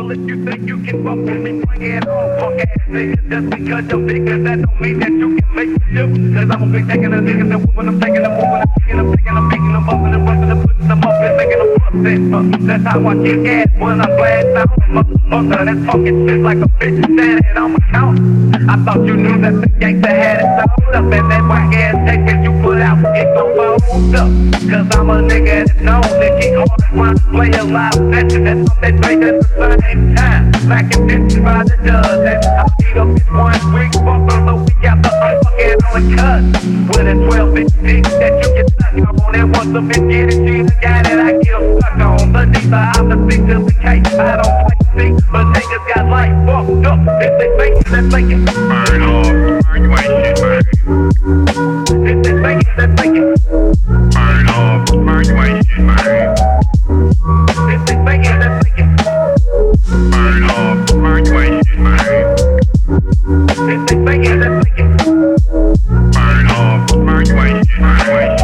Well, if you think you can fuck with me, bring it on, punk ass nigga. Just because you're bigger, that don't mean that you can make me do. Cause I'm gonna be taking a niggas and whooping them, taking them, moving them, kicking them, taking them, beating them, bumping them, busting them, putting them up and making them bust it. That's how I kick ass when I'm glad down. Motherfucker, that's talking shit like a bitch standing on my count. I thought you knew that the gangsta had it sold up, and that whack ass tape that you put out, it gon' fold up. Cause I'm a nigga that's known to keep hard trying to play a live session. That's something they at the same time. Like a bitch by the does, and I beat up this 1 week, fuck on the week after I'm fucking on the cut. With a 12-inch dick that you get stuck on, and once a bitch get it, she's the guy that I get stuck on. But neither I'm the big to the case, I don't play sick, but niggas got life fucked up. If they fake it, then fake it. Burn off, burn you ain't shit, man. If they fake it, then fake it. Burn off, burn you ain't shit, man. If they fake it, then fake it. Burn off, burn you ain't shit, man. If they fake it, then fake it. Burn off, burn you ain't shit, man.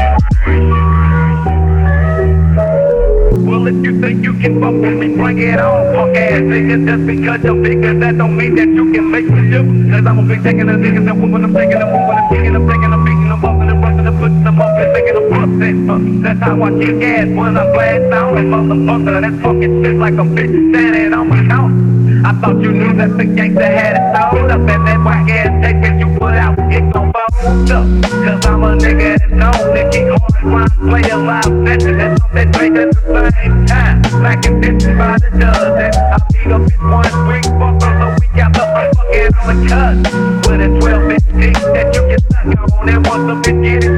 Well, if you think you can fuck with me, bring it on, punk ass nigga. Just because you're bigger, that don't mean that you can make me do. Cause I'm gonna be taking the niggas and whooping them, taking them, moving them, kicking them, taking them, beating them, bumping them, busting them, putting them up and making them bust it. That's how I kick ass when I'm glad down. And motherfucker, that's talking shit like a bitch standing on my count. I thought you knew that the gangsta had it sold up, and that whack ass tape that you put out, it gon' fold up. Cause I'm a nigga that's known to keep hard trying to play a live session. That's something they at the same time. Like a bitch by the does, and I beat up this 1 week, fuck on the week after I'm fucking on the cut. With a 12-inch dick that you get stuck on, and once a bitch get it,